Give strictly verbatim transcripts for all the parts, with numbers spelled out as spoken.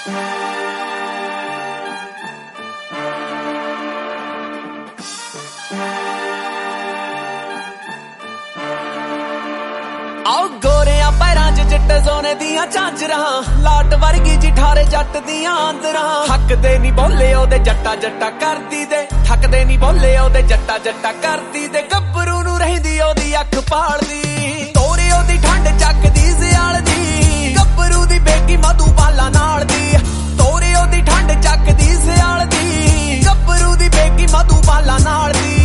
आओ गोरिया पैरां च चिट्टे सोने दियां झांजरां, लाट वर्गी जिठारे जट दियां आंदरां। थकदे नी बोले ओदे जट्टा जट्टा करदी दे, थकदे नी बोले ओदे जट्टा जट्टा करदी दे। गब्बरू नूं रहिंदी ओदी अख पालदी, तोरे ओदी ठंड चकदी सियाल दी। गब्बरू दी बेटी मधुबाला नाल दी, तोरे ओदी ठंड चकदी सियाल दी। गब्बरू दी बेटी मधुबाला नाल दी।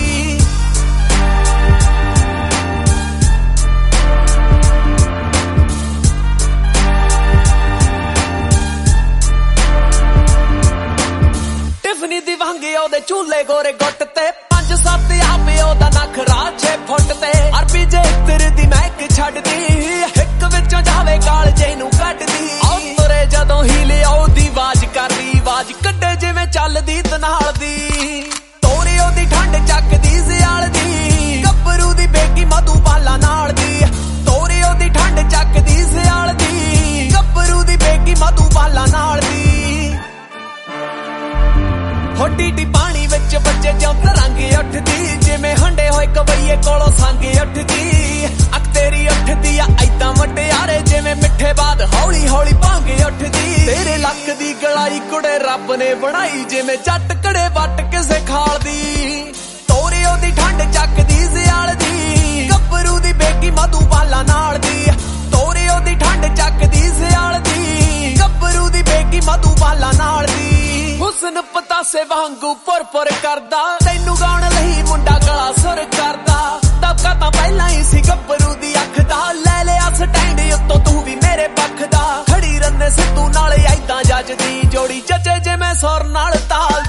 दी वांगे ओदे चूले गोरे गुट ते, पंज सत्त आपे ओदा नखरा छे फुट ते। अरबी जे इत्र दी महक छड्डदी, हिक विचों जावे कालजे नूं कड्डदी। आओ तुरे जदों हिले ओदी आवाज करदी, आवाज कड्डे जिवें चलदी तनाल दी। तोरे ओदी ठंड चकदी सियाल दी, गब्बरू दी बेटी मधुबाला नाल दी। तोरे ओदी ठंड चकदी सियाल दी, गब्बरू दी बेटी मधुबाला नाल दी। होडी पानी विच बच्चे ज्यों तरंग उठदी, जिवें हंडे होए कबईए कोलों संग उठदी। अख तेरी उठदी आ ऐदां मटियारे, जिवें मिठे बाद हौली हौली भांग उठदी। तेरे लक दी गलाई कुड़े रब ने बनाई, जिवें जट कड़े वट किसे खाल दी। तोरे ओदी ठंड चकदी सियाल दी, गब्बरू दी बेटी मधुबाला नाल दी। तोरे ओदी ठंड चकदी सियाल दी, गब्बरू दी बेटी मधुबाला नाल दी। हुस्न पतासे वांगू पुर पुर करदा, तैनू गाउण लई मुंडा गला सुर करदा। दबका तां पहलां ही सी गब्बरू दी अख दा, ले लिया स्टैंड उत्तों तू भी मेरे पक्ष दा। खड़ी रन्ने सिद्धू नाल ऐदां जजदी, जोड़ी जजे जिवें सुर नाल ताल